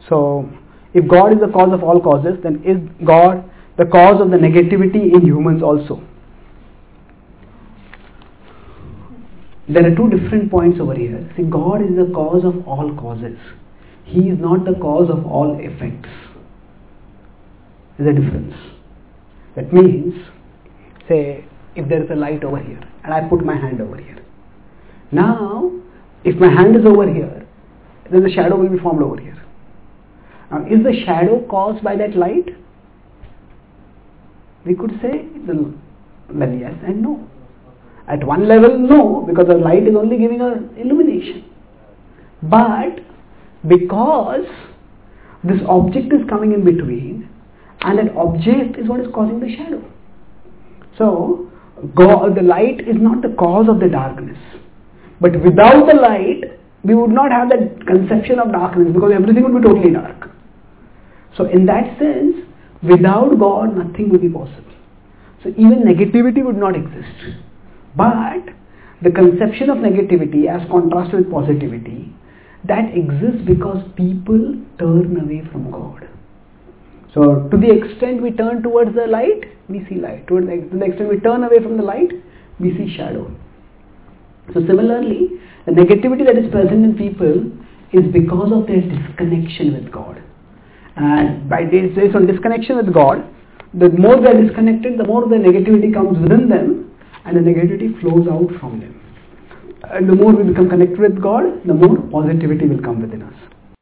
So, if God is the cause of all causes, then is God the cause of the negativity in humans also? There are two different points over here. See, God is the cause of all causes. He is not the cause of all effects. There's a difference. That means, say, if there is a light over here and I put my hand over here. Now, if my hand is over here, then the shadow will be formed over here. Now, is the shadow caused by that light? We could say, well, yes and no. At one level, no, because the light is only giving an illumination. But because this object is coming in between, and that object is what is causing the shadow. So, the light is not the cause of the darkness. But without the light, we would not have that conception of darkness, because everything would be totally dark. So in that sense, without God, nothing would be possible. So even negativity would not exist. But the conception of negativity as contrasted with positivity, that exists because people turn away from God. So to the extent we turn towards the light, we see light. To the extent we turn away from the light, we see shadow. So similarly, the negativity that is present in people is because of their disconnection with God. And by based on disconnection with God, the more they are disconnected, the more the negativity comes within them, and the negativity flows out from them. And the more we become connected with God, the more positivity will come within us.